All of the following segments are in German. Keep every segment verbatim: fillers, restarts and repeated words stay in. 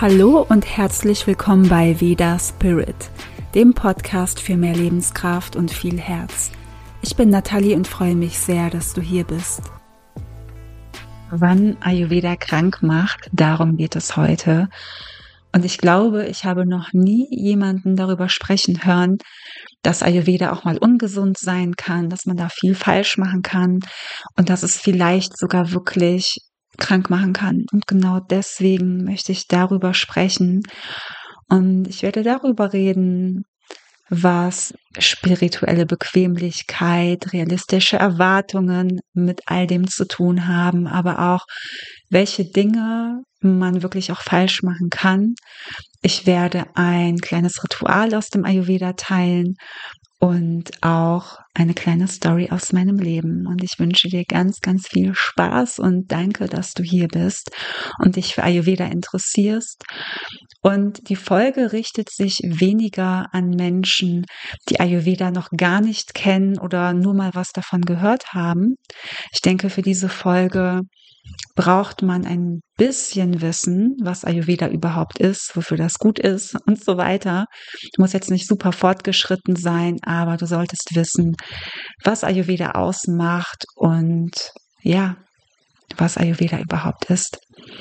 Hallo und herzlich willkommen bei Veda Spirit, dem Podcast für mehr Lebenskraft und viel Herz. Ich bin Nathalie und freue mich sehr, dass du hier bist. Wann Ayurveda krank macht, darum geht es heute. Und ich glaube, ich habe noch nie jemanden darüber sprechen hören, dass Ayurveda auch mal ungesund sein kann, dass man da viel falsch machen kann und dass es vielleicht sogar wirklich krank machen kann. Und genau deswegen möchte ich darüber sprechen. Und ich werde darüber reden, was spirituelle Bequemlichkeit, realistische Erwartungen mit all dem zu tun haben, aber auch welche Dinge man wirklich auch falsch machen kann. Ich werde ein kleines Ritual aus dem Ayurveda teilen und auch eine kleine Story aus meinem Leben. Und ich wünsche dir ganz, ganz viel Spaß und danke, dass du hier bist und dich für Ayurveda interessierst. Und die Folge richtet sich weniger an Menschen, die Ayurveda noch gar nicht kennen oder nur mal was davon gehört haben. Ich denke, für diese Folge braucht man ein bisschen Wissen, was Ayurveda überhaupt ist, wofür das gut ist und so weiter. Du musst jetzt nicht super fortgeschritten sein, aber du solltest wissen, was Ayurveda ausmacht und ja, was Ayurveda überhaupt ist.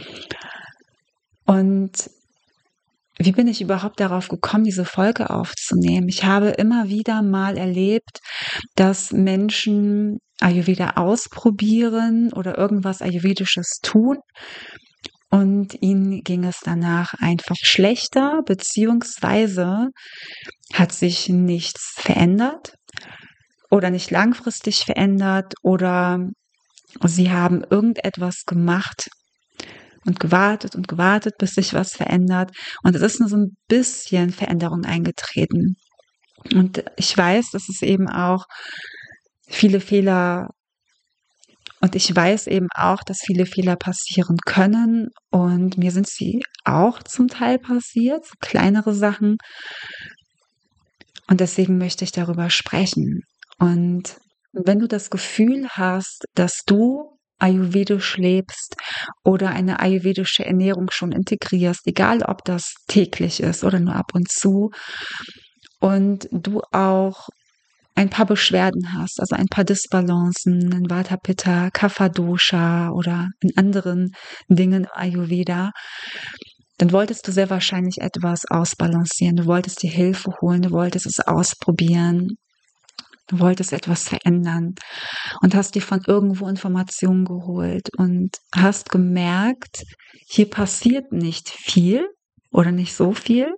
Und wie bin ich überhaupt darauf gekommen, diese Folge aufzunehmen? Ich habe immer wieder mal erlebt, dass Menschen Ayurveda ausprobieren oder irgendwas Ayurvedisches tun und ihnen ging es danach einfach schlechter, beziehungsweise hat sich nichts verändert oder nicht langfristig verändert oder sie haben irgendetwas gemacht und gewartet und gewartet, bis sich was verändert. Und es ist nur so ein bisschen Veränderung eingetreten. Und ich weiß, dass es eben auch viele Fehler und ich weiß eben auch, dass viele Fehler passieren können. Und mir sind sie auch zum Teil passiert, so kleinere Sachen. Und deswegen möchte ich darüber sprechen. Und wenn du das Gefühl hast, dass du ayurvedisch lebst oder eine ayurvedische Ernährung schon integrierst, egal ob das täglich ist oder nur ab und zu, und du auch ein paar Beschwerden hast, also ein paar Disbalancen in Vata, Pitta, Kapha Dosha oder in anderen Dingen Ayurveda, dann wolltest du sehr wahrscheinlich etwas ausbalancieren, du wolltest dir Hilfe holen, du wolltest es ausprobieren. Du wolltest etwas verändern und hast dir von irgendwo Informationen geholt und hast gemerkt, hier passiert nicht viel oder nicht so viel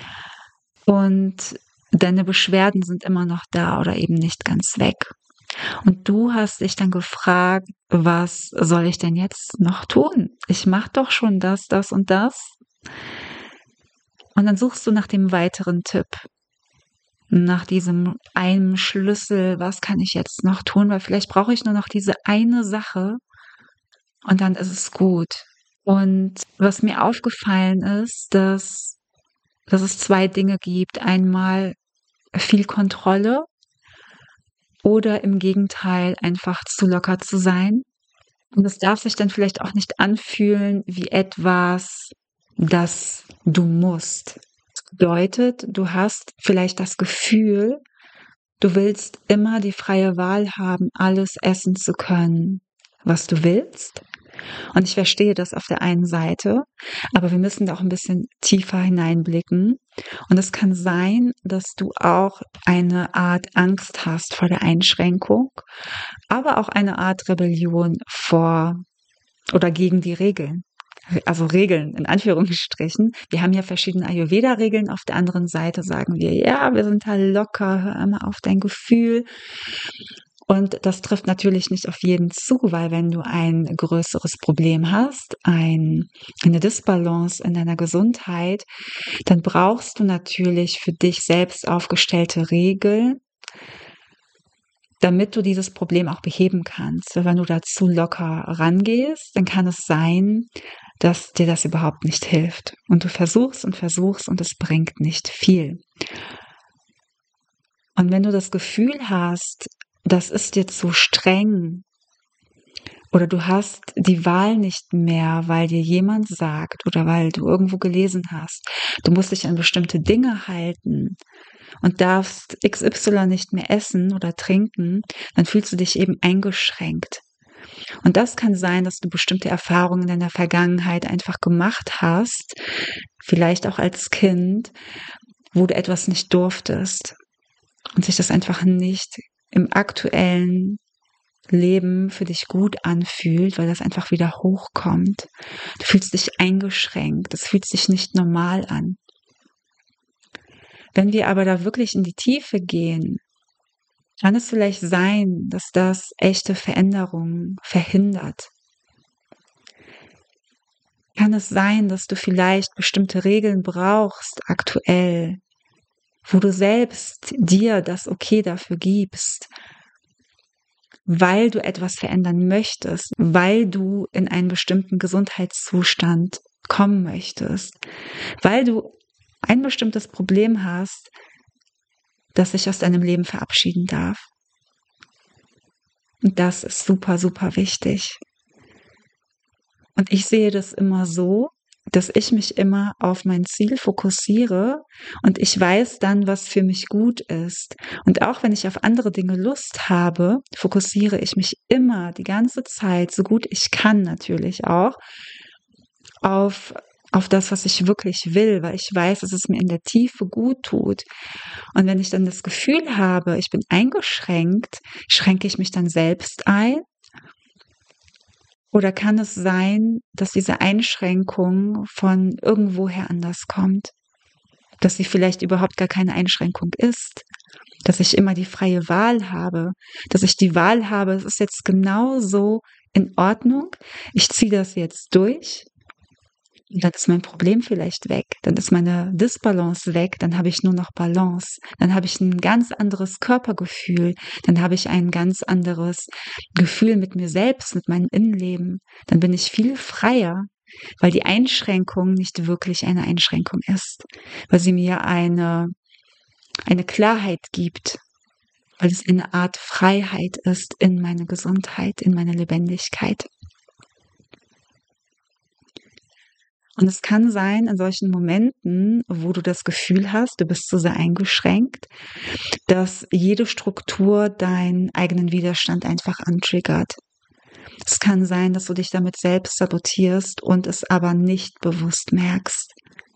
und deine Beschwerden sind immer noch da oder eben nicht ganz weg. Und du hast dich dann gefragt, was soll ich denn jetzt noch tun? Ich mache doch schon das, das und das. Und dann suchst du nach dem weiteren Tipp. Nach diesem einen Schlüssel, was kann ich jetzt noch tun, weil vielleicht brauche ich nur noch diese eine Sache und dann ist es gut. Und was mir aufgefallen ist, dass, dass es zwei Dinge gibt. Einmal viel Kontrolle oder im Gegenteil einfach zu locker zu sein. Und es darf sich dann vielleicht auch nicht anfühlen wie etwas, das du musst. Bedeutet, du hast vielleicht das Gefühl, du willst immer die freie Wahl haben, alles essen zu können, was du willst. Und ich verstehe das auf der einen Seite, aber wir müssen da auch ein bisschen tiefer hineinblicken. Und es kann sein, dass du auch eine Art Angst hast vor der Einschränkung, aber auch eine Art Rebellion vor oder gegen die Regeln. Also Regeln in Anführungsstrichen. Wir haben ja verschiedene Ayurveda-Regeln. Auf der anderen Seite sagen wir, ja, wir sind da locker, hör immer auf dein Gefühl. Und das trifft natürlich nicht auf jeden zu, weil wenn du ein größeres Problem hast, ein, eine Disbalance in deiner Gesundheit, dann brauchst du natürlich für dich selbst aufgestellte Regeln, damit du dieses Problem auch beheben kannst. Wenn du da zu locker rangehst, dann kann es sein, dass dir das überhaupt nicht hilft. Und du versuchst und versuchst und es bringt nicht viel. Und wenn du das Gefühl hast, das ist dir zu streng Oder du hast die Wahl nicht mehr, weil dir jemand sagt oder weil du irgendwo gelesen hast, du musst dich an bestimmte Dinge halten und darfst X Y nicht mehr essen oder trinken, dann fühlst du dich eben eingeschränkt. Und das kann sein, dass du bestimmte Erfahrungen in deiner Vergangenheit einfach gemacht hast, vielleicht auch als Kind, wo du etwas nicht durftest und sich das einfach nicht im aktuellen Leben für dich gut anfühlt, weil das einfach wieder hochkommt. Du fühlst dich eingeschränkt, es fühlt sich nicht normal an. Wenn wir aber da wirklich in die Tiefe gehen, kann es vielleicht sein, dass das echte Veränderungen verhindert. Kann es sein, dass du vielleicht bestimmte Regeln brauchst aktuell, wo du selbst dir das Okay dafür gibst, weil du etwas verändern möchtest, weil du in einen bestimmten Gesundheitszustand kommen möchtest, weil du ein bestimmtes Problem hast, das sich aus deinem Leben verabschieden darf. Und das ist super, super wichtig. Und ich sehe das immer so, dass ich mich immer auf mein Ziel fokussiere und ich weiß dann, was für mich gut ist. Und auch wenn ich auf andere Dinge Lust habe, fokussiere ich mich immer die ganze Zeit, so gut ich kann natürlich auch, auf, auf das, was ich wirklich will, weil ich weiß, dass es mir in der Tiefe gut tut. Und wenn ich dann das Gefühl habe, ich bin eingeschränkt, schränke ich mich dann selbst ein? Oder kann es sein, dass diese Einschränkung von irgendwoher anders kommt? Dass sie vielleicht überhaupt gar keine Einschränkung ist? Dass ich immer die freie Wahl habe? Dass ich die Wahl habe, es ist jetzt genau so in Ordnung, ich ziehe das jetzt durch und dann ist mein Problem vielleicht weg, dann ist meine Disbalance weg, dann habe ich nur noch Balance, dann habe ich ein ganz anderes Körpergefühl, dann habe ich ein ganz anderes Gefühl mit mir selbst, mit meinem Innenleben, dann bin ich viel freier, weil die Einschränkung nicht wirklich eine Einschränkung ist, weil sie mir eine, eine Klarheit gibt, weil es eine Art Freiheit ist in meine Gesundheit, in meine Lebendigkeit. Und es kann sein, in solchen Momenten, wo du das Gefühl hast, du bist so sehr eingeschränkt, dass jede Struktur deinen eigenen Widerstand einfach antriggert. Es kann sein, dass du dich damit selbst sabotierst und es aber nicht bewusst merkst.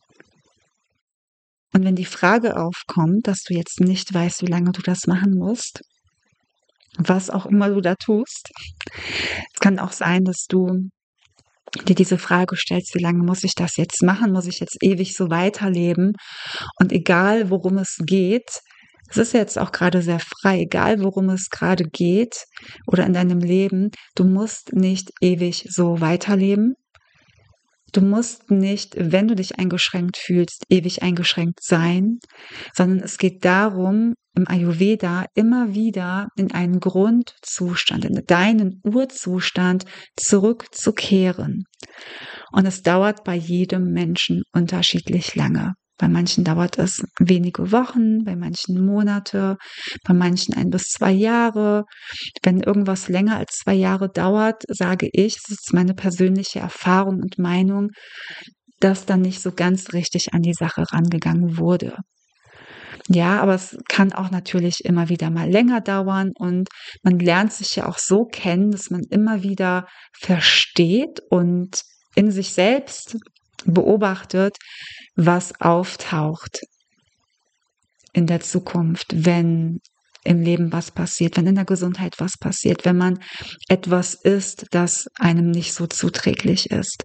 Und wenn die Frage aufkommt, dass du jetzt nicht weißt, wie lange du das machen musst, was auch immer du da tust, es kann auch sein, dass du dir diese Frage stellst, wie lange muss ich das jetzt machen? Muss ich jetzt ewig so weiterleben? Und egal, worum es geht, es ist jetzt auch gerade sehr frei, egal, worum es gerade geht oder in deinem Leben, du musst nicht ewig so weiterleben. Du musst nicht, wenn du dich eingeschränkt fühlst, ewig eingeschränkt sein, sondern es geht darum, im Ayurveda immer wieder in einen Grundzustand, in deinen Urzustand zurückzukehren. Und es dauert bei jedem Menschen unterschiedlich lange. Bei manchen dauert es wenige Wochen, bei manchen Monate, bei manchen ein bis zwei Jahre. Wenn irgendwas länger als zwei Jahre dauert, sage ich, das ist meine persönliche Erfahrung und Meinung, dass dann nicht so ganz richtig an die Sache rangegangen wurde. Ja, aber es kann auch natürlich immer wieder mal länger dauern und man lernt sich ja auch so kennen, dass man immer wieder versteht und in sich selbst beobachtet, was auftaucht in der Zukunft, wenn im Leben was passiert, wenn in der Gesundheit was passiert, wenn man etwas isst, das einem nicht so zuträglich ist.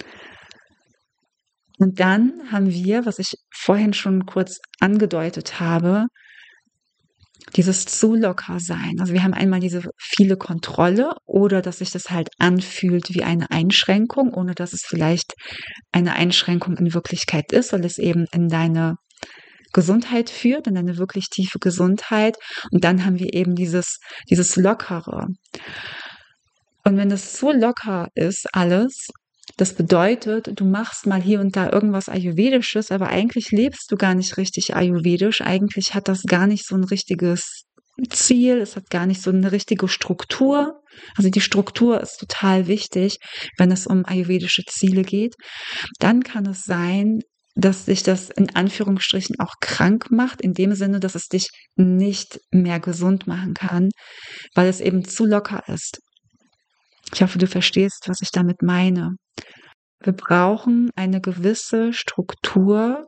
Und dann haben wir, was ich vorhin schon kurz angedeutet habe, dieses zu locker sein. Also wir haben einmal diese viele Kontrolle oder dass sich das halt anfühlt wie eine Einschränkung, ohne dass es vielleicht eine Einschränkung in Wirklichkeit ist, weil es eben in deine Gesundheit führt, in eine wirklich tiefe Gesundheit. Und dann haben wir eben dieses, dieses Lockere. Und wenn das zu locker ist, alles, das bedeutet, du machst mal hier und da irgendwas Ayurvedisches, aber eigentlich lebst du gar nicht richtig Ayurvedisch. Eigentlich hat das gar nicht so ein richtiges Ziel, es hat gar nicht so eine richtige Struktur. Also die Struktur ist total wichtig, wenn es um ayurvedische Ziele geht. Dann kann es sein, dass dich das in Anführungsstrichen auch krank macht, in dem Sinne, dass es dich nicht mehr gesund machen kann, weil es eben zu locker ist. Ich hoffe, du verstehst, was ich damit meine. Wir brauchen eine gewisse Struktur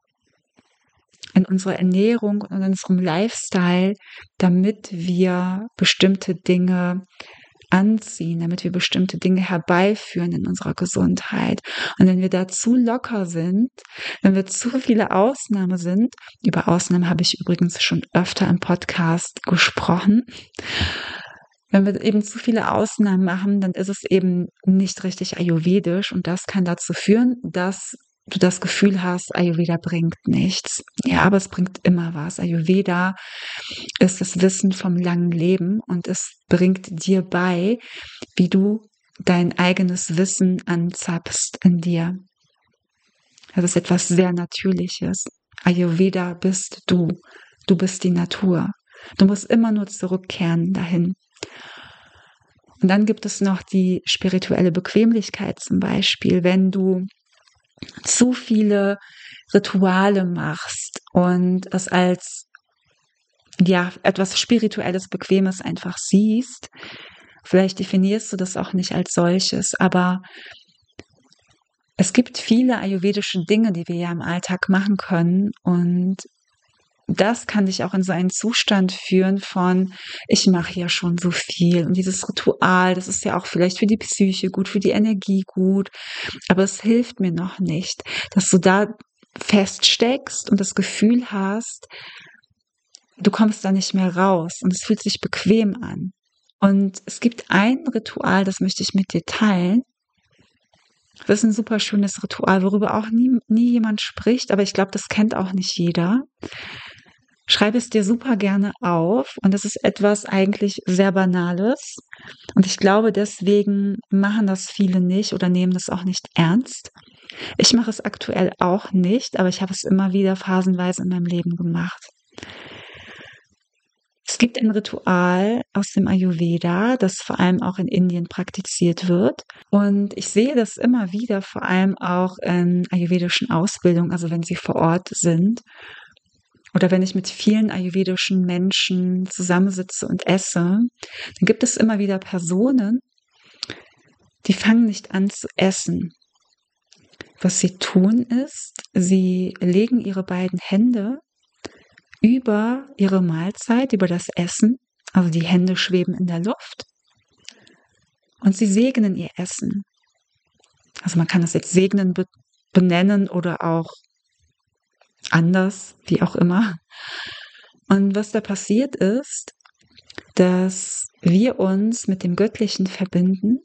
in unserer Ernährung und in unserem Lifestyle, damit wir bestimmte Dinge anziehen, damit wir bestimmte Dinge herbeiführen in unserer Gesundheit. Und wenn wir da zu locker sind, wenn wir zu viele Ausnahmen sind, über Ausnahmen habe ich übrigens schon öfter im Podcast gesprochen, wenn wir eben zu viele Ausnahmen machen, dann ist es eben nicht richtig ayurvedisch und das kann dazu führen, dass du das Gefühl hast, Ayurveda bringt nichts. Ja, aber es bringt immer was. Ayurveda ist das Wissen vom langen Leben und es bringt dir bei, wie du dein eigenes Wissen anzapfst in dir. Das ist etwas sehr Natürliches. Ayurveda bist du. Du bist die Natur. Du musst immer nur zurückkehren dahin. Und dann gibt es noch die spirituelle Bequemlichkeit zum Beispiel, wenn du zu viele Rituale machst und es als ja etwas Spirituelles, Bequemes einfach siehst. Vielleicht definierst du das auch nicht als solches, aber es gibt viele ayurvedische Dinge, die wir ja im Alltag machen können und das kann dich auch in so einen Zustand führen von, ich mache ja schon so viel und dieses Ritual, das ist ja auch vielleicht für die Psyche gut, für die Energie gut, aber es hilft mir noch nicht, dass du da feststeckst und das Gefühl hast, du kommst da nicht mehr raus und es fühlt sich bequem an. Und es gibt ein Ritual, das möchte ich mit dir teilen. Das ist ein super schönes Ritual, worüber auch nie, nie jemand spricht, aber ich glaube, das kennt auch nicht jeder. Schreib es dir super gerne auf und das ist etwas eigentlich sehr Banales und ich glaube, deswegen machen das viele nicht oder nehmen das auch nicht ernst. Ich mache es aktuell auch nicht, aber ich habe es immer wieder phasenweise in meinem Leben gemacht. Es gibt ein Ritual aus dem Ayurveda, das vor allem auch in Indien praktiziert wird. Und ich sehe das immer wieder, vor allem auch in ayurvedischen Ausbildungen, also wenn sie vor Ort sind. Oder wenn ich mit vielen ayurvedischen Menschen zusammensitze und esse, dann gibt es immer wieder Personen, die fangen nicht an zu essen. Was sie tun ist, sie legen ihre beiden Hände über ihre Mahlzeit, über das Essen, also die Hände schweben in der Luft und sie segnen ihr Essen. Also man kann das jetzt segnen be- benennen oder auch anders, wie auch immer. Und was da passiert ist, dass wir uns mit dem Göttlichen verbinden,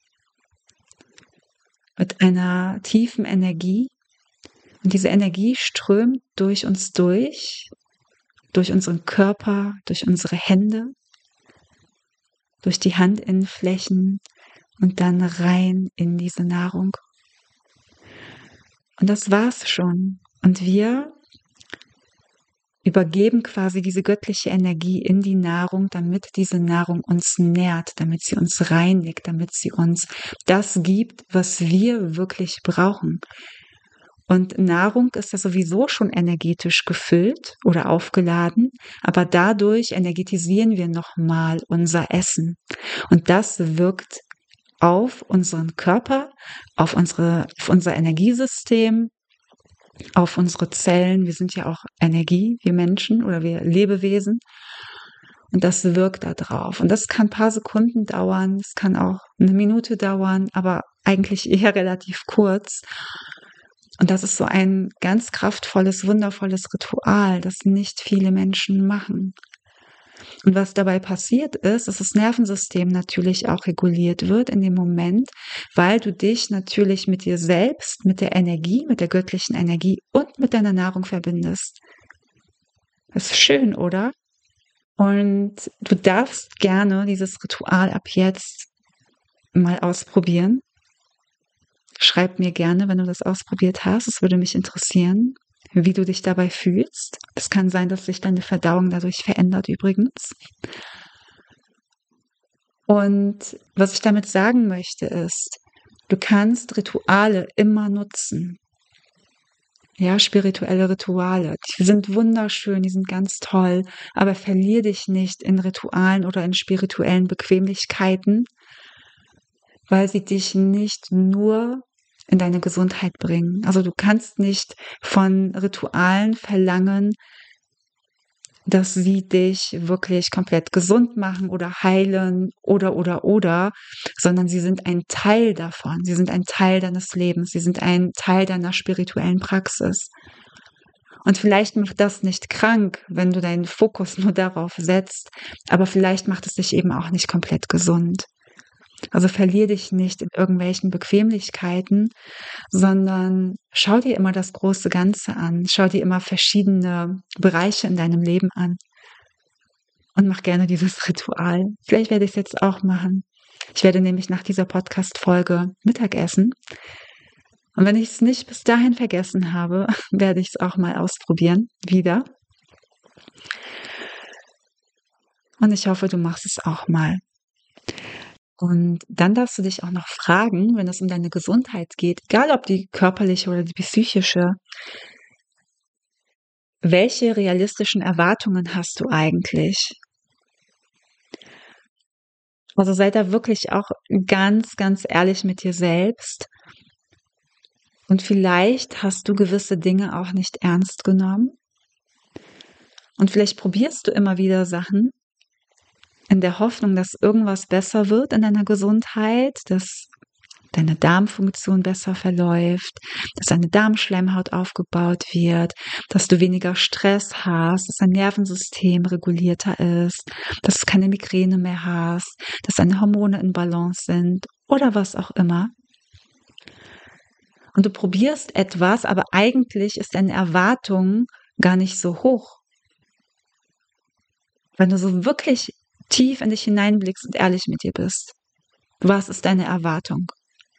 mit einer tiefen Energie. Und diese Energie strömt durch uns durch, durch unseren Körper, durch unsere Hände, durch die Handinnenflächen und dann rein in diese Nahrung. Und das war's schon. Und wir übergeben quasi diese göttliche Energie in die Nahrung, damit diese Nahrung uns nährt, damit sie uns reinigt, damit sie uns das gibt, was wir wirklich brauchen. Und Nahrung ist ja sowieso schon energetisch gefüllt oder aufgeladen, aber dadurch energetisieren wir nochmal unser Essen. Und das wirkt auf unseren Körper, auf, unsere, auf unser Energiesystem, auf unsere Zellen. Wir sind ja auch Energie, wir Menschen oder wir Lebewesen. Und das wirkt da drauf. Und das kann ein paar Sekunden dauern, es kann auch eine Minute dauern, aber eigentlich eher relativ kurz. Und das ist so ein ganz kraftvolles, wundervolles Ritual, das nicht viele Menschen machen. Und was dabei passiert ist, dass das Nervensystem natürlich auch reguliert wird in dem Moment, weil du dich natürlich mit dir selbst, mit der Energie, mit der göttlichen Energie und mit deiner Nahrung verbindest. Das ist schön, oder? Und du darfst gerne dieses Ritual ab jetzt mal ausprobieren. Schreib mir gerne, wenn du das ausprobiert hast. Es würde mich interessieren. wie du dich dabei fühlst. Es kann sein, dass sich deine Verdauung dadurch verändert übrigens. Und was ich damit sagen möchte ist, du kannst Rituale immer nutzen. Ja, spirituelle Rituale. Die sind wunderschön, die sind ganz toll, aber verlier dich nicht in Ritualen oder in spirituellen Bequemlichkeiten, weil sie dich nicht nur in deine Gesundheit bringen. Also du kannst nicht von Ritualen verlangen, dass sie dich wirklich komplett gesund machen oder heilen oder, oder, oder, sondern sie sind ein Teil davon. Sie sind ein Teil deines Lebens. Sie sind ein Teil deiner spirituellen Praxis. Und vielleicht macht das nicht krank, wenn du deinen Fokus nur darauf setzt, aber vielleicht macht es dich eben auch nicht komplett gesund. Also verlier dich nicht in irgendwelchen Bequemlichkeiten, sondern schau dir immer das große Ganze an. Schau dir immer verschiedene Bereiche in deinem Leben an. Und mach gerne dieses Ritual. Vielleicht werde ich es jetzt auch machen. Ich werde nämlich nach dieser Podcast-Folge Mittagessen. Und wenn ich es nicht bis dahin vergessen habe, werde ich es auch mal ausprobieren. Wieder. Und ich hoffe, du machst es auch mal. Und dann darfst du dich auch noch fragen, wenn es um deine Gesundheit geht, egal ob die körperliche oder die psychische, welche realistischen Erwartungen hast du eigentlich? Also sei da wirklich auch ganz, ganz ehrlich mit dir selbst. Und vielleicht hast du gewisse Dinge auch nicht ernst genommen. Und vielleicht probierst du immer wieder Sachen, in der Hoffnung, dass irgendwas besser wird in deiner Gesundheit, dass deine Darmfunktion besser verläuft, dass deine Darmschleimhaut aufgebaut wird, dass du weniger Stress hast, dass dein Nervensystem regulierter ist, dass du keine Migräne mehr hast, dass deine Hormone in Balance sind oder was auch immer. Und du probierst etwas, aber eigentlich ist deine Erwartung gar nicht so hoch. Wenn du so wirklich tief in dich hineinblickst und ehrlich mit dir bist. Was ist deine Erwartung?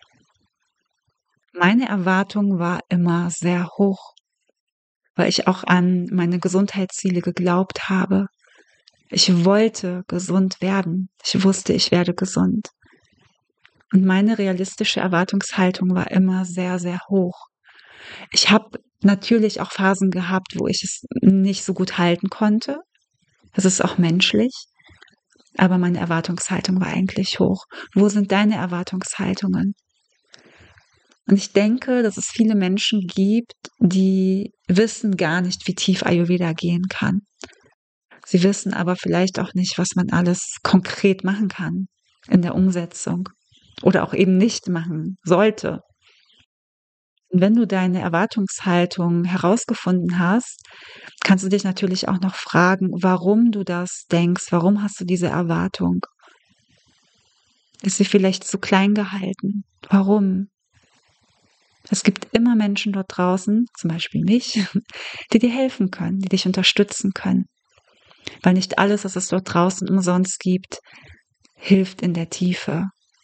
Meine Erwartung war immer sehr hoch, weil ich auch an meine Gesundheitsziele geglaubt habe. Ich wollte gesund werden. Ich wusste, ich werde gesund. Und meine realistische Erwartungshaltung war immer sehr, sehr hoch. Ich habe natürlich auch Phasen gehabt, wo ich es nicht so gut halten konnte. Das ist auch menschlich. Aber meine Erwartungshaltung war eigentlich hoch. Wo sind deine Erwartungshaltungen? Und ich denke, dass es viele Menschen gibt, die wissen gar nicht, wie tief Ayurveda gehen kann. Sie wissen aber vielleicht auch nicht, was man alles konkret machen kann in der Umsetzung oder auch eben nicht machen sollte. Und wenn du deine Erwartungshaltung herausgefunden hast, kannst du dich natürlich auch noch fragen, warum du das denkst, warum hast du diese Erwartung? Ist sie vielleicht zu klein gehalten? Warum? Es gibt immer Menschen dort draußen, zum Beispiel mich, die dir helfen können, die dich unterstützen können. Weil nicht alles, was es dort draußen umsonst gibt, hilft in der Tiefe.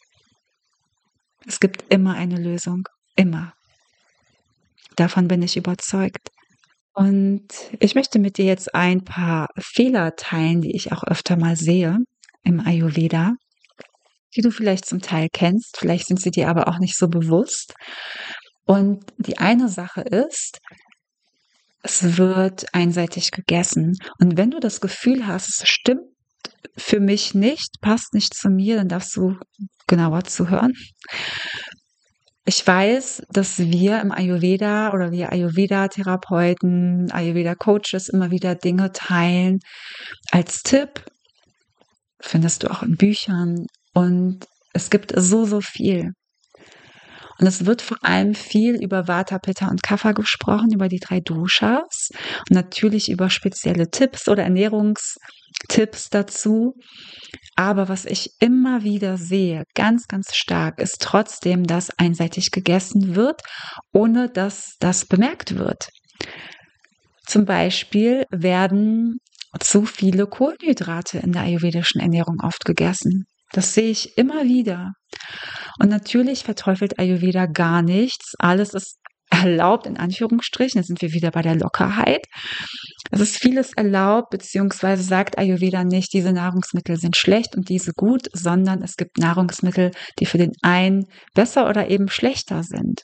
Es gibt immer eine Lösung. Immer. Davon bin ich überzeugt. Und ich möchte mit dir jetzt ein paar Fehler teilen, die ich auch öfter mal sehe im Ayurveda, die du vielleicht zum Teil kennst, vielleicht sind sie dir aber auch nicht so bewusst. Und die eine Sache ist, es wird einseitig gegessen. Und wenn du das Gefühl hast, es stimmt für mich nicht, passt nicht zu mir, dann darfst du genauer zuhören. Ich weiß, dass wir im Ayurveda oder wir Ayurveda-Therapeuten, Ayurveda-Coaches immer wieder Dinge teilen als Tipp. Findest du auch in Büchern. Und es gibt so, so viel. Und es wird vor allem viel über Vata, Pitta und Kapha gesprochen, über die drei Doshas und natürlich über spezielle Tipps oder Ernährungstipps dazu. Aber was ich immer wieder sehe, ganz, ganz stark, ist trotzdem, dass einseitig gegessen wird, ohne dass das bemerkt wird. Zum Beispiel werden zu viele Kohlenhydrate in der ayurvedischen Ernährung oft gegessen. Das sehe ich immer wieder. Und natürlich verteufelt Ayurveda gar nichts. Alles ist erlaubt, in Anführungsstrichen. Da sind wir wieder bei der Lockerheit. Es ist vieles erlaubt, beziehungsweise sagt Ayurveda nicht, diese Nahrungsmittel sind schlecht und diese gut, sondern es gibt Nahrungsmittel, die für den einen besser oder eben schlechter sind.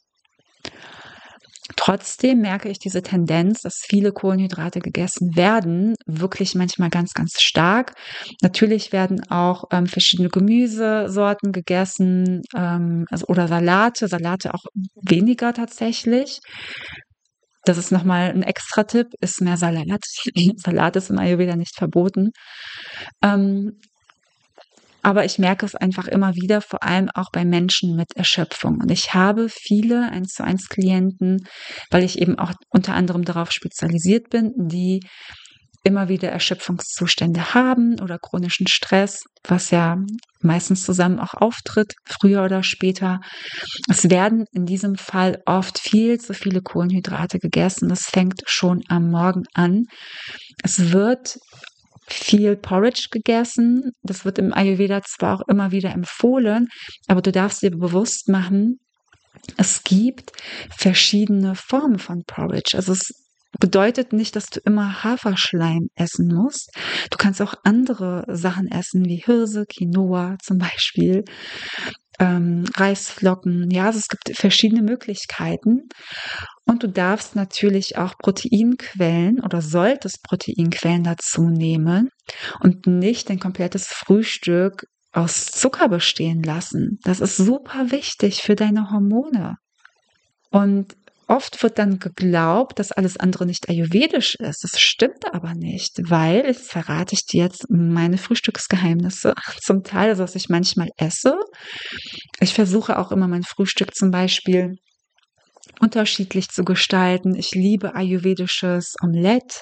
Trotzdem merke ich diese Tendenz, dass viele Kohlenhydrate gegessen werden, wirklich manchmal ganz, ganz stark. Natürlich werden auch ähm, verschiedene Gemüsesorten gegessen, ähm, also, oder Salate, Salate auch weniger tatsächlich. Das ist nochmal ein Extra-Tipp, isst mehr Salat. Salat ist im Ayurveda nicht verboten. Ähm, aber ich merke es einfach immer wieder, vor allem auch bei Menschen mit Erschöpfung. Und ich habe viele eins zu eins Klienten, weil ich eben auch unter anderem darauf spezialisiert bin, die immer wieder Erschöpfungszustände haben oder chronischen Stress, was ja meistens zusammen auch auftritt, früher oder später. Es werden in diesem Fall oft viel zu viele Kohlenhydrate gegessen. Das fängt schon am Morgen an. Es wird viel Porridge gegessen. Das wird im Ayurveda zwar auch immer wieder empfohlen, aber du darfst dir bewusst machen, es gibt verschiedene Formen von Porridge. Also es bedeutet nicht, dass du immer Haferschleim essen musst. Du kannst auch andere Sachen essen, wie Hirse, Quinoa zum Beispiel, ähm, Reisflocken. Ja, also es gibt verschiedene Möglichkeiten. Und du darfst natürlich auch Proteinquellen oder solltest Proteinquellen dazu nehmen und nicht dein komplettes Frühstück aus Zucker bestehen lassen. Das ist super wichtig für deine Hormone. Und oft wird dann geglaubt, dass alles andere nicht ayurvedisch ist. Das stimmt aber nicht, weil, jetzt verrate ich dir jetzt meine Frühstücksgeheimnisse, zum Teil, also was ich manchmal esse. Ich versuche auch immer mein Frühstück zum Beispiel unterschiedlich zu gestalten. Ich liebe ayurvedisches Omelette.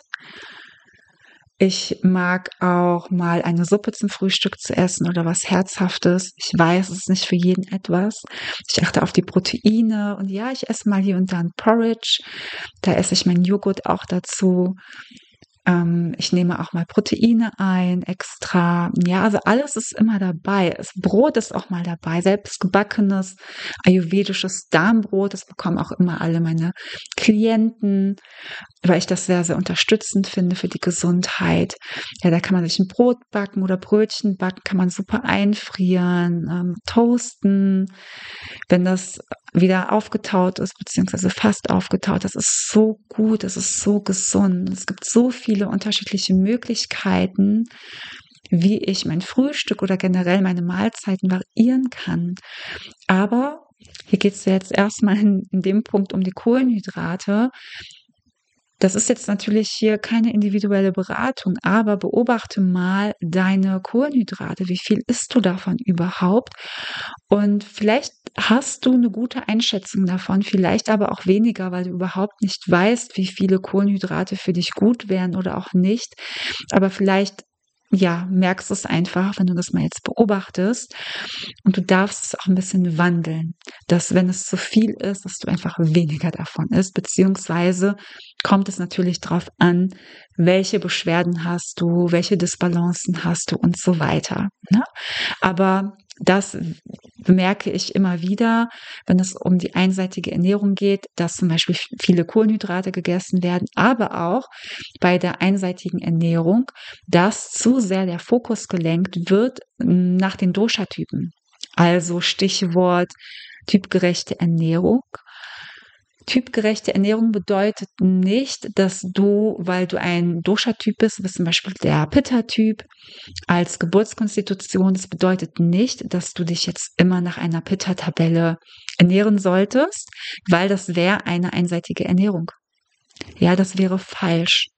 Ich mag auch mal eine Suppe zum Frühstück zu essen oder was Herzhaftes. Ich weiß, es ist nicht für jeden etwas. Ich achte auf die Proteine und ja, ich esse mal hier und da ein Porridge. Da esse ich meinen Joghurt auch dazu. Ähm, ich nehme auch mal Proteine ein, extra. Ja, also alles ist immer dabei. Das Brot ist auch mal dabei. Selbst gebackenes ayurvedisches Darmbrot, das bekommen auch immer alle meine Klienten, weil ich das sehr, sehr unterstützend finde für die Gesundheit. Ja, da kann man sich ein Brot backen oder Brötchen backen, kann man super einfrieren, ähm, toasten, wenn das wieder aufgetaut ist, beziehungsweise fast aufgetaut. Das ist so gut, das ist so gesund. Es gibt so viele unterschiedliche Möglichkeiten, wie ich mein Frühstück oder generell meine Mahlzeiten variieren kann. Aber hier geht es ja jetzt erstmal in, in dem Punkt um die Kohlenhydrate. Das ist jetzt natürlich hier keine individuelle Beratung, aber beobachte mal deine Kohlenhydrate. Wie viel isst du davon überhaupt? Und vielleicht hast du eine gute Einschätzung davon, vielleicht aber auch weniger, weil du überhaupt nicht weißt, wie viele Kohlenhydrate für dich gut wären oder auch nicht. Aber vielleicht ja, merkst du es einfach, wenn du das mal jetzt beobachtest. Und du darfst es auch ein bisschen wandeln, dass wenn es zu viel ist, dass du einfach weniger davon isst, beziehungsweise kommt es natürlich darauf an, welche Beschwerden hast du, welche Disbalancen hast du und so weiter. Ne? Aber das bemerke ich immer wieder, wenn es um die einseitige Ernährung geht, dass zum Beispiel viele Kohlenhydrate gegessen werden, aber auch bei der einseitigen Ernährung, dass zu sehr der Fokus gelenkt wird nach den Dosha-Typen. Also Stichwort typgerechte Ernährung. Typgerechte Ernährung bedeutet nicht, dass du, weil du ein Dosha-Typ bist, bist zum Beispiel der Pitta-Typ als Geburtskonstitution, das bedeutet nicht, dass du dich jetzt immer nach einer Pitta-Tabelle ernähren solltest, weil das wäre eine einseitige Ernährung. Ja, das wäre falsch.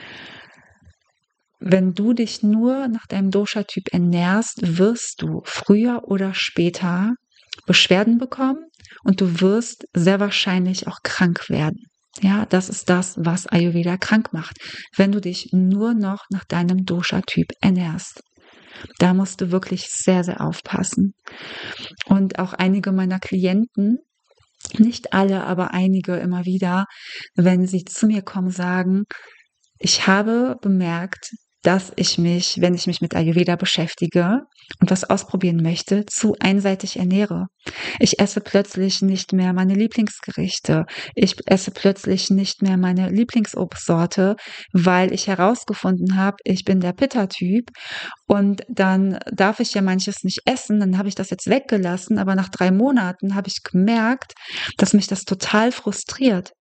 Wenn du dich nur nach deinem Dosha-Typ ernährst, wirst du früher oder später Beschwerden bekommen und du wirst sehr wahrscheinlich auch krank werden. Ja, das ist das, was Ayurveda krank macht, wenn du dich nur noch nach deinem Dosha-Typ ernährst. Da musst du wirklich sehr, sehr aufpassen. Und auch einige meiner Klienten, nicht alle, aber einige immer wieder, wenn sie zu mir kommen, sagen, ich habe bemerkt, dass ich mich, wenn ich mich mit Ayurveda beschäftige und was ausprobieren möchte, zu einseitig ernähre. Ich esse plötzlich nicht mehr meine Lieblingsgerichte. Ich esse plötzlich nicht mehr meine Lieblingsobstsorte, weil ich herausgefunden habe, ich bin der Pitta-Typ und dann darf ich ja manches nicht essen. Dann habe ich das jetzt weggelassen, aber nach drei Monaten habe ich gemerkt, dass mich das total frustriert.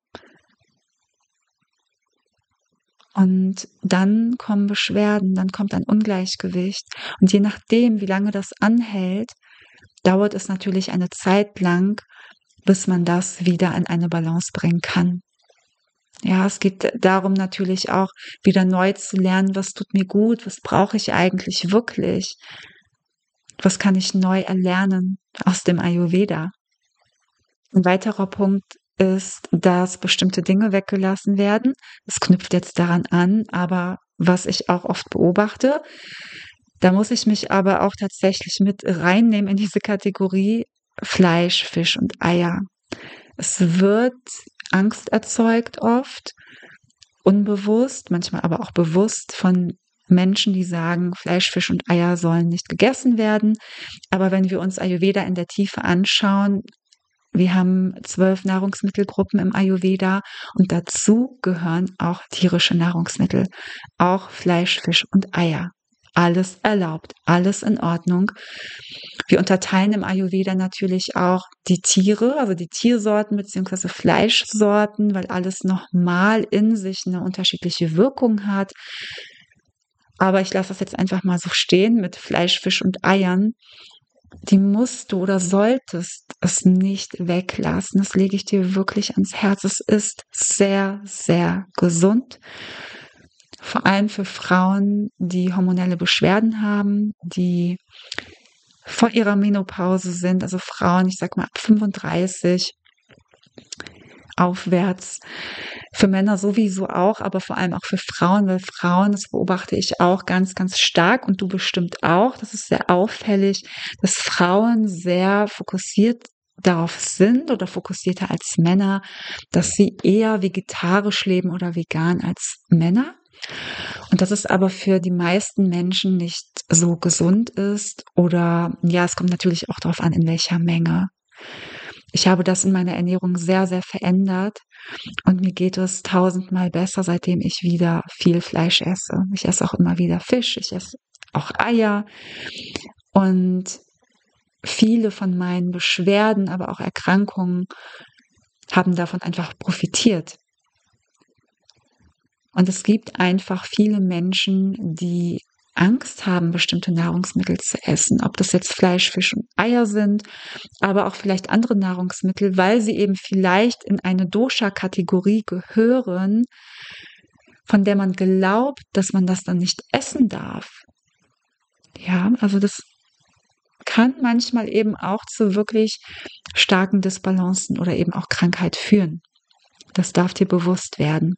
Und dann kommen Beschwerden, dann kommt ein Ungleichgewicht. Und je nachdem, wie lange das anhält, dauert es natürlich eine Zeit lang, bis man das wieder in eine Balance bringen kann. Ja, es geht darum natürlich auch, wieder neu zu lernen, was tut mir gut, was brauche ich eigentlich wirklich, was kann ich neu erlernen aus dem Ayurveda. Ein weiterer Punkt ist, dass bestimmte Dinge weggelassen werden. Das knüpft jetzt daran an, aber was ich auch oft beobachte, da muss ich mich aber auch tatsächlich mit reinnehmen in diese Kategorie Fleisch, Fisch und Eier. Es wird Angst erzeugt oft, unbewusst, manchmal aber auch bewusst von Menschen, die sagen, Fleisch, Fisch und Eier sollen nicht gegessen werden. Aber wenn wir uns Ayurveda in der Tiefe anschauen, wir haben zwölf Nahrungsmittelgruppen im Ayurveda und dazu gehören auch tierische Nahrungsmittel, auch Fleisch, Fisch und Eier. Alles erlaubt, alles in Ordnung. Wir unterteilen im Ayurveda natürlich auch die Tiere, also die Tiersorten bzw. Fleischsorten, weil alles nochmal in sich eine unterschiedliche Wirkung hat. Aber ich lasse das jetzt einfach mal so stehen mit Fleisch, Fisch und Eiern. Die musst du oder solltest es nicht weglassen. Das lege ich dir wirklich ans Herz. Es ist sehr, sehr gesund. Vor allem für Frauen, die hormonelle Beschwerden haben, die vor ihrer Menopause sind, also Frauen, ich sag mal ab fünfunddreißig aufwärts. Für Männer sowieso auch, aber vor allem auch für Frauen, weil Frauen, das beobachte ich auch ganz, ganz stark und du bestimmt auch, das ist sehr auffällig, dass Frauen sehr fokussiert darauf sind oder fokussierter als Männer, dass sie eher vegetarisch leben oder vegan als Männer. Und dass es aber für die meisten Menschen nicht so gesund ist oder ja, es kommt natürlich auch darauf an, in welcher Menge. Ich habe das in meiner Ernährung sehr, sehr verändert und mir geht es tausendmal besser, seitdem ich wieder viel Fleisch esse. Ich esse auch immer wieder Fisch, ich esse auch Eier und viele von meinen Beschwerden, aber auch Erkrankungen haben davon einfach profitiert. Und es gibt einfach viele Menschen, die Angst haben, bestimmte Nahrungsmittel zu essen, ob das jetzt Fleisch, Fisch und Eier sind, aber auch vielleicht andere Nahrungsmittel, weil sie eben vielleicht in eine Dosha-Kategorie gehören, von der man glaubt, dass man das dann nicht essen darf. Ja, also das kann manchmal eben auch zu wirklich starken Disbalancen oder eben auch Krankheit führen. Das darf dir bewusst werden.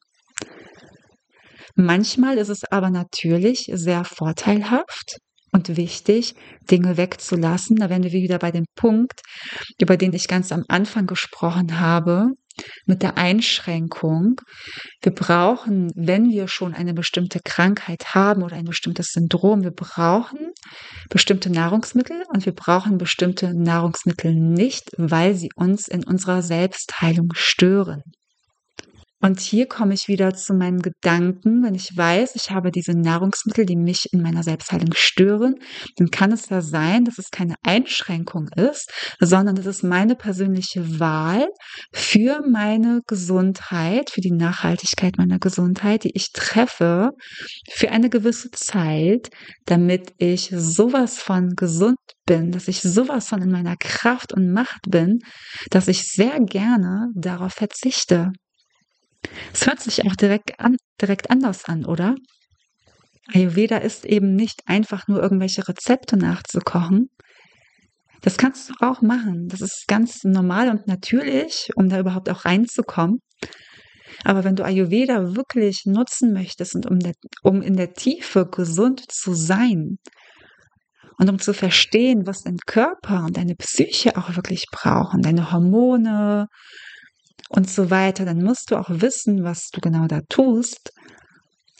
Manchmal ist es aber natürlich sehr vorteilhaft und wichtig, Dinge wegzulassen. Da wären wir wieder bei dem Punkt, über den ich ganz am Anfang gesprochen habe, mit der Einschränkung. Wir brauchen, wenn wir schon eine bestimmte Krankheit haben oder ein bestimmtes Syndrom, wir brauchen bestimmte Nahrungsmittel und wir brauchen bestimmte Nahrungsmittel nicht, weil sie uns in unserer Selbstheilung stören. Und hier komme ich wieder zu meinen Gedanken. Wenn ich weiß, ich habe diese Nahrungsmittel, die mich in meiner Selbstheilung stören, dann kann es ja sein, dass es keine Einschränkung ist, sondern das ist meine persönliche Wahl für meine Gesundheit, für die Nachhaltigkeit meiner Gesundheit, die ich treffe für eine gewisse Zeit, damit ich sowas von gesund bin, dass ich sowas von in meiner Kraft und Macht bin, dass ich sehr gerne darauf verzichte. Es hört sich auch direkt an, direkt anders an, oder? Ayurveda ist eben nicht einfach nur irgendwelche Rezepte nachzukochen. Das kannst du auch machen. Das ist ganz normal und natürlich, um da überhaupt auch reinzukommen. Aber wenn du Ayurveda wirklich nutzen möchtest und um, der, um in der Tiefe gesund zu sein und um zu verstehen, was dein Körper und deine Psyche auch wirklich brauchen, deine Hormone, und so weiter, dann musst du auch wissen, was du genau da tust.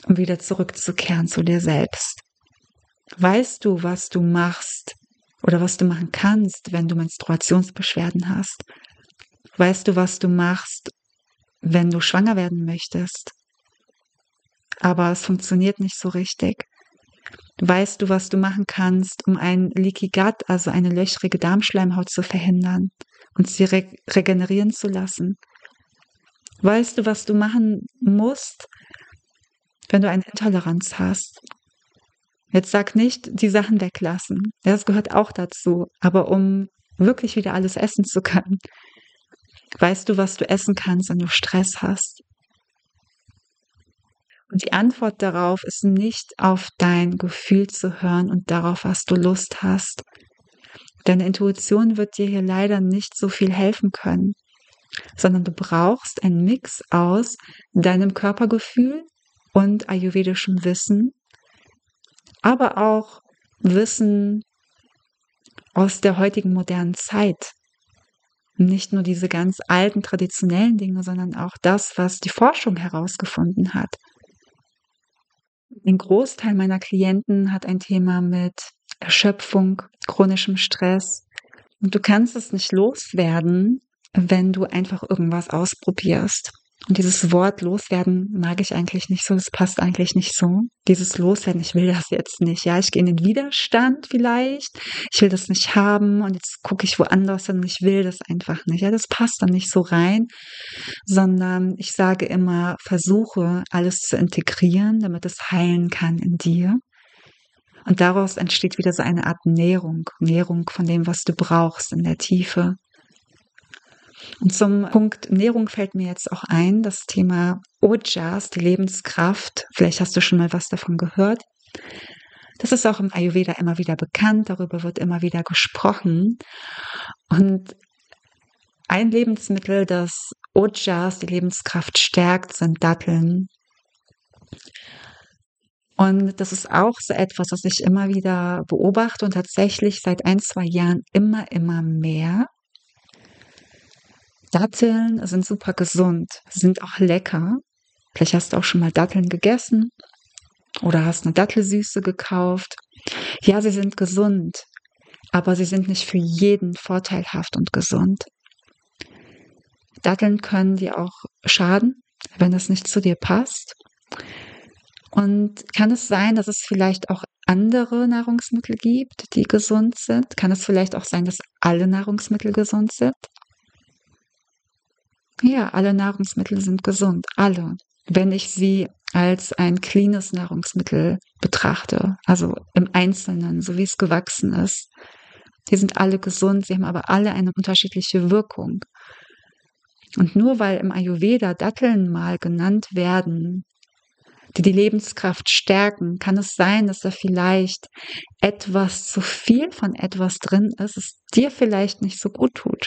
um wieder zurückzukehren zu dir selbst? Weißt du, was du machst oder was du machen kannst, wenn du Menstruationsbeschwerden hast? Weißt du, was du machst, wenn du schwanger werden möchtest, aber es funktioniert nicht so richtig? Weißt du, was du machen kannst, um ein Leaky Gut, also eine löchrige Darmschleimhaut zu verhindern und sie re regenerieren zu lassen? Weißt du, was du machen musst, wenn du eine Intoleranz hast? Jetzt sag nicht, die Sachen weglassen. Ja, das gehört auch dazu. Aber um wirklich wieder alles essen zu können, weißt du, was du essen kannst, wenn du Stress hast? Und die Antwort darauf ist nicht auf dein Gefühl zu hören und darauf, was du Lust hast. Deine Intuition wird dir hier leider nicht so viel helfen können, sondern du brauchst einen Mix aus deinem Körpergefühl und ayurvedischem Wissen, aber auch Wissen aus der heutigen modernen Zeit. Nicht nur diese ganz alten, traditionellen Dinge, sondern auch das, was die Forschung herausgefunden hat. Ein Großteil meiner Klienten hat ein Thema mit Erschöpfung, chronischem Stress. Und du kannst es nicht loswerden, wenn du einfach irgendwas ausprobierst. Und dieses Wort loswerden mag ich eigentlich nicht so, das passt eigentlich nicht so. Dieses Loswerden, ich will das jetzt nicht. Ja, ich gehe in den Widerstand vielleicht. Ich will das nicht haben und jetzt gucke ich woanders hin und ich will das einfach nicht. Ja, das passt dann nicht so rein, sondern ich sage immer, versuche alles zu integrieren, damit es heilen kann in dir. Und daraus entsteht wieder so eine Art Nährung, Nährung von dem, was du brauchst in der Tiefe. Und zum Punkt Nährung fällt mir jetzt auch ein, das Thema Ojas, die Lebenskraft. Vielleicht hast du schon mal was davon gehört. Das ist auch im Ayurveda immer wieder bekannt, darüber wird immer wieder gesprochen. Und ein Lebensmittel, das Ojas, die Lebenskraft stärkt, sind Datteln. Und das ist auch so etwas, was ich immer wieder beobachte und tatsächlich seit ein, zwei Jahren immer, immer mehr. Datteln sind super gesund, sind auch lecker. Vielleicht hast du auch schon mal Datteln gegessen oder hast eine Dattelsüße gekauft. Ja, sie sind gesund, aber sie sind nicht für jeden vorteilhaft und gesund. Datteln können dir auch schaden, wenn es nicht zu dir passt. Und kann es sein, dass es vielleicht auch andere Nahrungsmittel gibt, die gesund sind? Kann es vielleicht auch sein, dass alle Nahrungsmittel gesund sind? Ja, alle Nahrungsmittel sind gesund, alle. Wenn ich sie als ein cleanes Nahrungsmittel betrachte, also im Einzelnen, so wie es gewachsen ist. Die sind alle gesund, sie haben aber alle eine unterschiedliche Wirkung. Und nur weil im Ayurveda Datteln mal genannt werden, die die Lebenskraft stärken, kann es sein, dass da vielleicht etwas zu viel von etwas drin ist, es dir vielleicht nicht so gut tut.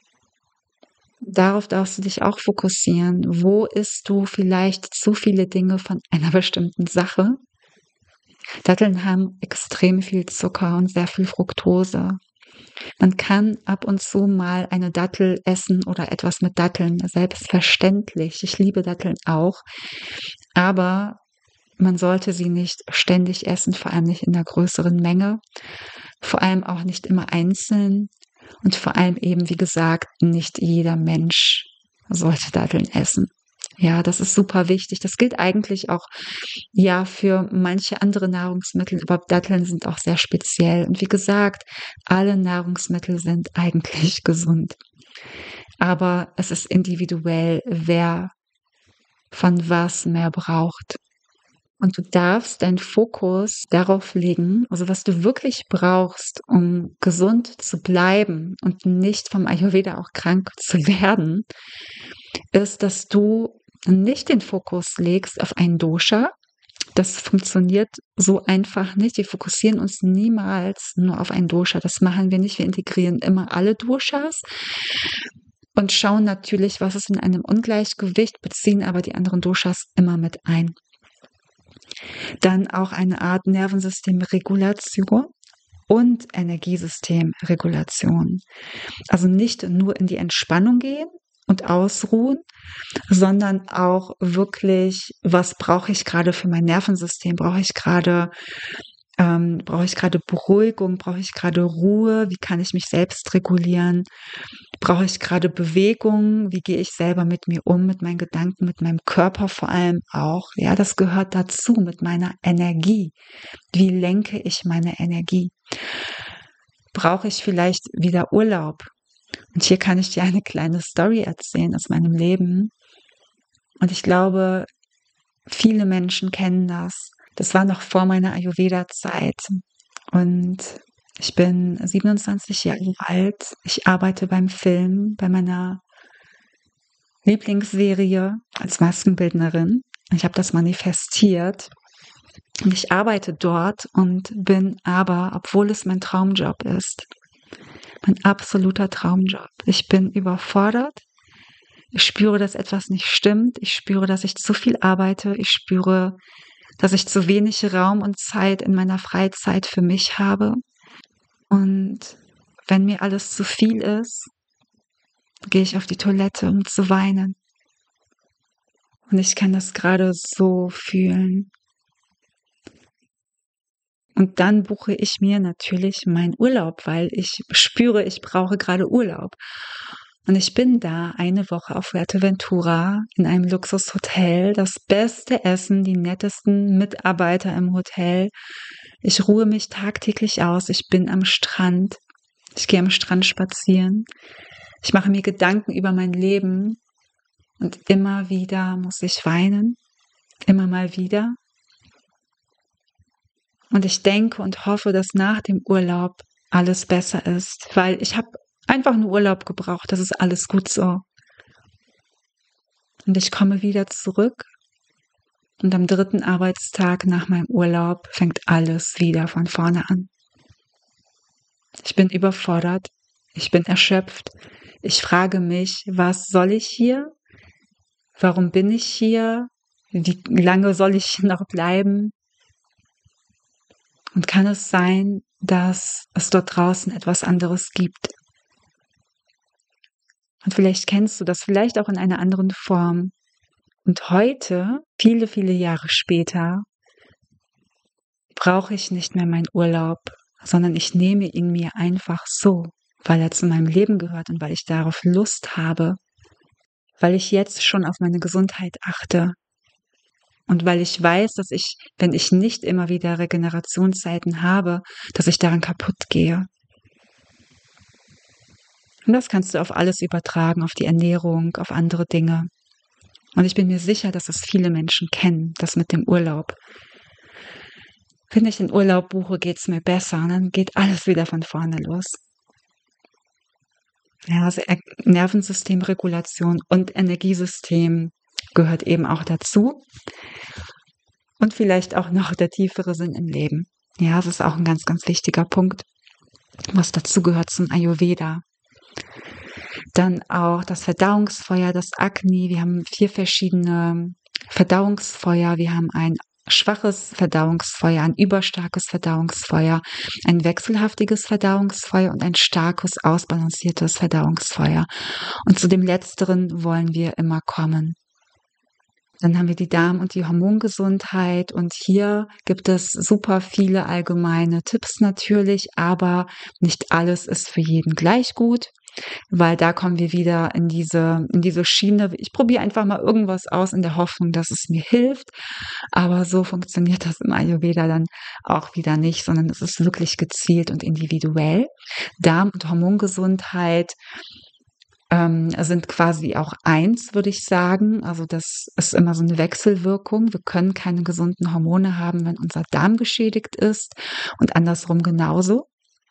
Darauf darfst du dich auch fokussieren. Wo isst du vielleicht zu viele Dinge von einer bestimmten Sache? Datteln haben extrem viel Zucker und sehr viel Fructose. Man kann ab und zu mal eine Dattel essen oder etwas mit Datteln, selbstverständlich. Ich liebe Datteln auch, aber man sollte sie nicht ständig essen, vor allem nicht in einer größeren Menge, vor allem auch nicht immer einzeln. Und vor allem eben, wie gesagt, nicht jeder Mensch sollte Datteln essen. Ja, das ist super wichtig. Das gilt eigentlich auch, ja, für manche andere Nahrungsmittel, aber Datteln sind auch sehr speziell. Und wie gesagt, alle Nahrungsmittel sind eigentlich gesund. Aber es ist individuell, wer von was mehr braucht. Und du darfst deinen Fokus darauf legen, also was du wirklich brauchst, um gesund zu bleiben und nicht vom Ayurveda auch krank zu werden, ist, dass du nicht den Fokus legst auf ein Dosha. Das funktioniert so einfach nicht. Wir fokussieren uns niemals nur auf ein Dosha. Das machen wir nicht. Wir integrieren immer alle Doshas und schauen natürlich, was ist in einem Ungleichgewicht, beziehen aber die anderen Doshas immer mit ein. Dann auch eine Art Nervensystemregulation und Energiesystemregulation. Also nicht nur in die Entspannung gehen und ausruhen, sondern auch wirklich, was brauche ich gerade für mein Nervensystem? Brauche ich gerade ähm, brauche ich gerade Beruhigung? Brauche ich gerade Ruhe? Wie kann ich mich selbst regulieren? Brauche ich gerade Bewegung? Wie gehe ich selber mit mir um, mit meinen Gedanken, mit meinem Körper vor allem auch? Ja, das gehört dazu, mit meiner Energie. Wie lenke ich meine Energie? Brauche ich vielleicht wieder Urlaub? Und hier kann ich dir eine kleine Story erzählen aus meinem Leben. Und ich glaube, viele Menschen kennen das. Das war noch vor meiner Ayurveda-Zeit. Und ich bin siebenundzwanzig Jahre alt. Ich arbeite beim Film, bei meiner Lieblingsserie als Maskenbildnerin. Ich habe das manifestiert. Und ich arbeite dort und bin aber, obwohl es mein Traumjob ist, mein absoluter Traumjob. Ich bin überfordert. Ich spüre, dass etwas nicht stimmt. Ich spüre, dass ich zu viel arbeite. Ich spüre, dass ich zu wenig Raum und Zeit in meiner Freizeit für mich habe. Und wenn mir alles zu viel ist, gehe ich auf die Toilette, um zu weinen. Und ich kann das gerade so fühlen. Und dann buche ich mir natürlich meinen Urlaub, weil ich spüre, ich brauche gerade Urlaub. Und ich bin da eine Woche auf Fuerteventura in einem Luxushotel, das beste Essen, die nettesten Mitarbeiter im Hotel. Ich ruhe mich tagtäglich aus. Ich bin am Strand. Ich gehe am Strand spazieren. Ich mache mir Gedanken über mein Leben. Und immer wieder muss ich weinen. Immer mal wieder. Und ich denke und hoffe, dass nach dem Urlaub alles besser ist, weil ich habe einfach nur Urlaub gebraucht. Das ist alles gut so. Und ich komme wieder zurück. Und am dritten Arbeitstag nach meinem Urlaub fängt alles wieder von vorne an. Ich bin überfordert. Ich bin erschöpft. Ich frage mich, was soll ich hier? Warum bin ich hier? Wie lange soll ich noch bleiben? Und kann es sein, dass es dort draußen etwas anderes gibt? Und vielleicht kennst du das, vielleicht auch in einer anderen Form. Und heute, viele, viele Jahre später, brauche ich nicht mehr meinen Urlaub, sondern ich nehme ihn mir einfach so, weil er zu meinem Leben gehört und weil ich darauf Lust habe, weil ich jetzt schon auf meine Gesundheit achte und weil ich weiß, dass ich, wenn ich nicht immer wieder Regenerationszeiten habe, dass ich daran kaputt gehe. Und das kannst du auf alles übertragen, auf die Ernährung, auf andere Dinge. Und ich bin mir sicher, dass es viele Menschen kennen, das mit dem Urlaub. Wenn ich den Urlaub buche, geht es mir besser und dann geht alles wieder von vorne los. Ja, also Nervensystemregulation und Energiesystem gehört eben auch dazu. Und vielleicht auch noch der tiefere Sinn im Leben. Ja, das ist auch ein ganz, ganz wichtiger Punkt, was dazu gehört zum Ayurveda. Dann auch das Verdauungsfeuer, das Agni. Wir haben vier verschiedene Verdauungsfeuer. Wir haben ein schwaches Verdauungsfeuer, ein überstarkes Verdauungsfeuer, ein wechselhaftiges Verdauungsfeuer und ein starkes, ausbalanciertes Verdauungsfeuer. Und zu dem Letzteren wollen wir immer kommen. Dann haben wir die Darm- und die Hormongesundheit und hier gibt es super viele allgemeine Tipps natürlich, aber nicht alles ist für jeden gleich gut, weil da kommen wir wieder in diese, in diese Schiene. Ich probiere einfach mal irgendwas aus in der Hoffnung, dass es mir hilft, aber so funktioniert das im Ayurveda dann auch wieder nicht, sondern es ist wirklich gezielt und individuell. Darm- und Hormongesundheit ähm, sind quasi auch eins, würde ich sagen. Also das ist immer so eine Wechselwirkung. Wir können keine gesunden Hormone haben, wenn unser Darm geschädigt ist und andersrum genauso.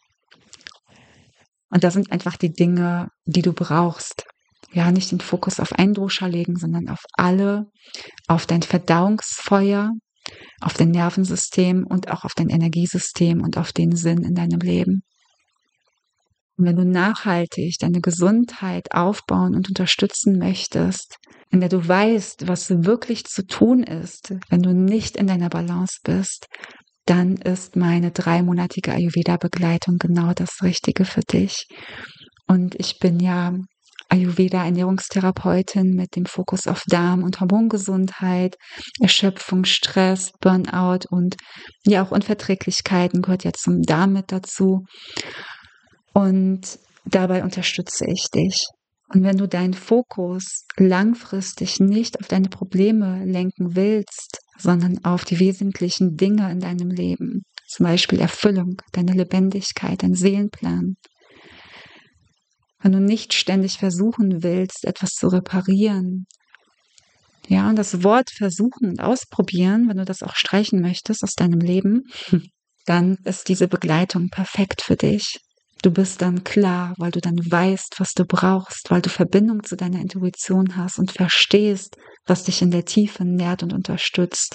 Und das sind einfach die Dinge, die du brauchst. Ja, nicht den Fokus auf ein Dosha legen, sondern auf alle, auf dein Verdauungsfeuer, auf dein Nervensystem und auch auf dein Energiesystem und auf den Sinn in deinem Leben. Und wenn du nachhaltig deine Gesundheit aufbauen und unterstützen möchtest, in der du weißt, was wirklich zu tun ist, wenn du nicht in deiner Balance bist, dann ist meine dreimonatige Ayurveda-Begleitung genau das Richtige für dich. Und ich bin ja Ayurveda-Ernährungstherapeutin mit dem Fokus auf Darm- und Hormongesundheit, Erschöpfung, Stress, Burnout und ja auch Unverträglichkeiten gehört ja zum Darm mit dazu. Und dabei unterstütze ich dich. Und wenn du deinen Fokus langfristig nicht auf deine Probleme lenken willst, sondern auf die wesentlichen Dinge in deinem Leben, zum Beispiel Erfüllung, deine Lebendigkeit, dein Seelenplan, wenn du nicht ständig versuchen willst, etwas zu reparieren, ja, und das Wort versuchen und ausprobieren, wenn du das auch streichen möchtest aus deinem Leben, dann ist diese Begleitung perfekt für dich. Du bist dann klar, weil du dann weißt, was du brauchst, weil du Verbindung zu deiner Intuition hast und verstehst, was dich in der Tiefe nährt und unterstützt.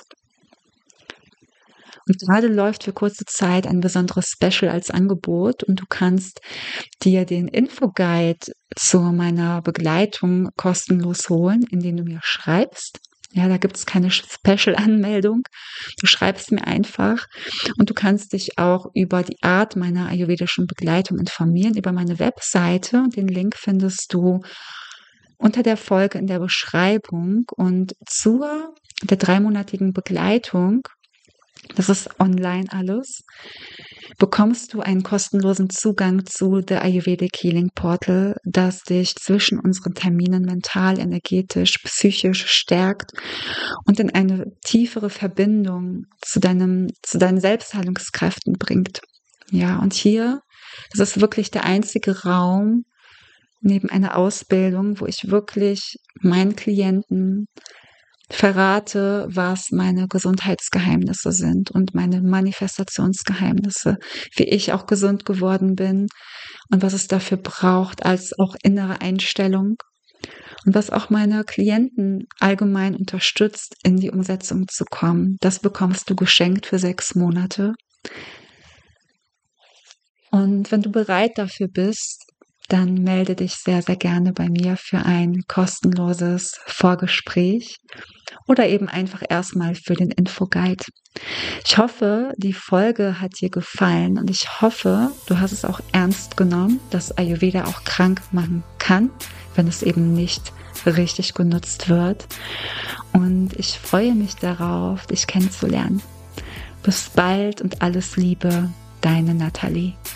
Und gerade läuft für kurze Zeit ein besonderes Special als Angebot und du kannst dir den Infoguide zu meiner Begleitung kostenlos holen, indem du mir schreibst. Ja, da gibt es keine Special-Anmeldung. Du schreibst mir einfach und du kannst dich auch über die Art meiner ayurvedischen Begleitung informieren, über meine Webseite. Den Link findest du unter der Folge in der Beschreibung. Und zur der dreimonatigen Begleitung, das ist online alles, bekommst du einen kostenlosen Zugang zu The Ayurvedic Healing Portal, das dich zwischen unseren Terminen mental, energetisch, psychisch stärkt und in eine tiefere Verbindung zu deinem, zu deinen Selbstheilungskräften bringt. Ja, und hier, das ist wirklich der einzige Raum neben einer Ausbildung, wo ich wirklich meinen Klienten verrate, was meine Gesundheitsgeheimnisse sind und meine Manifestationsgeheimnisse, wie ich auch gesund geworden bin und was es dafür braucht als auch innere Einstellung und was auch meine Klienten allgemein unterstützt, in die Umsetzung zu kommen. Das bekommst du geschenkt für sechs Monate. Und wenn du bereit dafür bist, dann melde dich sehr, sehr gerne bei mir für ein kostenloses Vorgespräch oder eben einfach erstmal für den Infoguide. Ich hoffe, die Folge hat dir gefallen und ich hoffe, du hast es auch ernst genommen, dass Ayurveda auch krank machen kann, wenn es eben nicht richtig genutzt wird. Und ich freue mich darauf, dich kennenzulernen. Bis bald und alles Liebe, deine Nathalie.